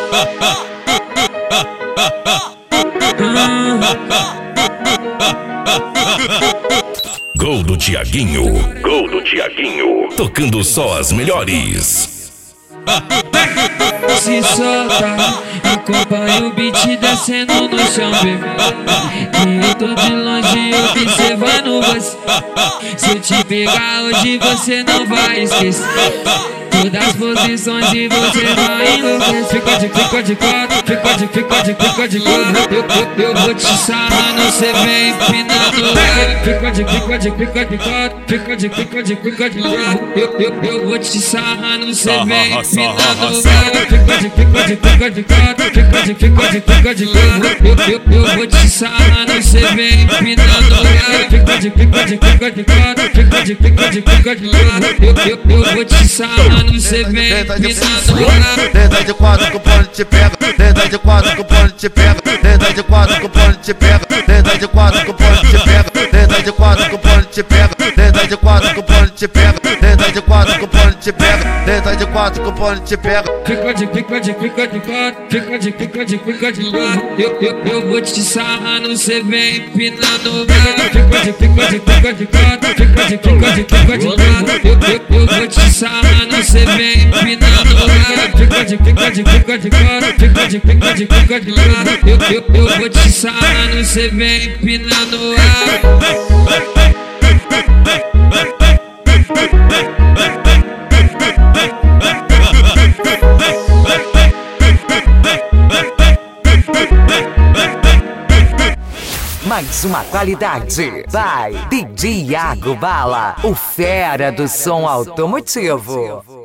Gol do Thiaguinho, gol do Thiaguinho, tocando só as melhores. Se solta, acompanha o beat descendo no chão, bebê. E eu tô de longe observando você. Se eu te pegar hoje você não vai esquecer todas as posições e você vai enlouquecer. Fica de quatro, fica de quatro. Eu vou te sarrando, você vem empinando. Fica de quatro, fica de quatro. Eu vou te sarrando, você vem empinando. Fica de quatro, fica de quatro. Eu vou te sarrando, você vem empinando. Fica de quatro, fica de quatro. Eu vou te sarrando. Você vem empinando. Tenta de quatro que o pano te pega. Tenta de quatro que o pano te pega. Tenta de quatro que o pano te pega. Tenta de quatro que o pano te pega. Tenta de quatro que o pano te pega. Tenta de quatro que o pano te pega. Tenta de quatro que o pano te pega. Tenta de quatro que o pano te pega. Fica de quatro. Eu vou te sarrando, você vem empinando. Fica de quatro. Eu vou te sarrando, você vem empinando. Fica de quatro. Eu vou te sarrando, você vem empinando. Mais uma qualidade. Vai, DJ Iago Bala, o fera do som automotivo.